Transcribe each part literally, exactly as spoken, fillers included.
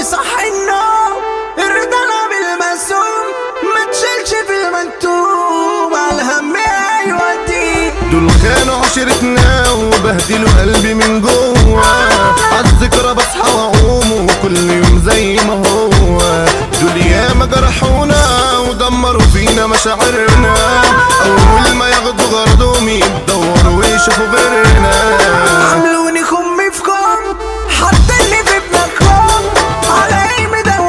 وصح النوم ارضنا بالمسوم ما تشيلش في المكتوب عالهم هيودي. دول خانوا عشرتنا وبهدلوا قلبي من جوا، عالذكرى بصحى واقوم وكل يوم زي ما هو. دول ياما جرحونا ودمروا فينا مشاعرنا، اول ما ياخدوا غرضهم يدوروا ويشوفوا غيرنا. عملوني خمي في كم حاطيني في ابنكم على ايه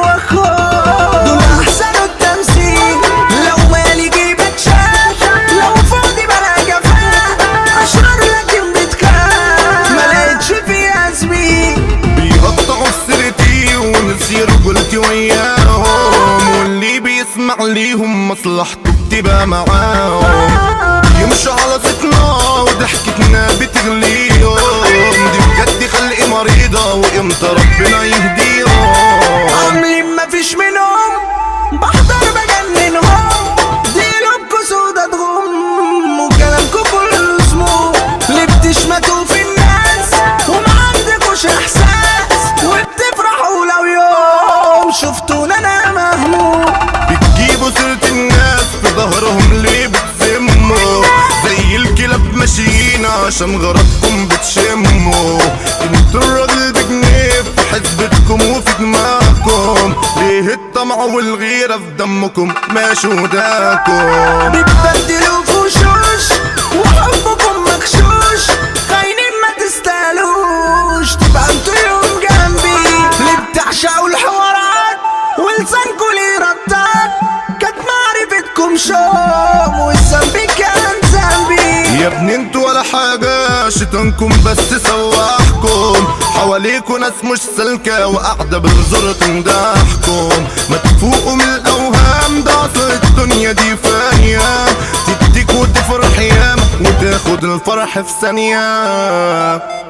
مدوخهم. دول احسنوا التمثيل لو مالي جيبك شاف، لو فاضي بلا جفاف اشرار لكن بتكام ملقتش فيها زميل. بيقطعوا في سيرتي ونسي رجولتي وياهم، واللي بيسمع ليهم مصلحته بتبقى معاهم. يمشوا على صيتنا وضحكتنا بتغليهم، دي بجد خلق مريضة وامتى ربنا يهديهم. عاملين مفيش منهم بحضر بجننهم، دي قلوبكوا سودا تغم وكلامكوا كله سموم. ليه بتشمتوا في الناس وما عندكوش احساس، وبتفرحوا لو يوم شفتونا انا مهموم. بتجيبوا سيرة الناس في ظهرهم ليه بتسموا، زي الكلاب ماشيين عشان غرضكم بتشموا. انتوا الراجل بجنيه في حسبتكم وفي دماغكم، ليه الطمع والغيرة في دمكم ماشي وداكم. بتبدلوا في وشوش وحبكم مغشوش، خاينين ما تستاهلوش تبقى انتوا يوم جنبي. ليه بتعشقوا الحوارات ولسانكوا ليه رطات، كانت معرفتكم شوم والذنب كان ذنبي. يا ابني انتوا ولا حاجة شيطانكم بس سواحكم، حواليكوا ناس مش سالكة وقاعدة بنظرة تمدحكم. ما تفوقوا من الأوهام، ده أصل الدنيا دي فانية، تديك وتفرح ياما وتاخد الفرح في ثانية.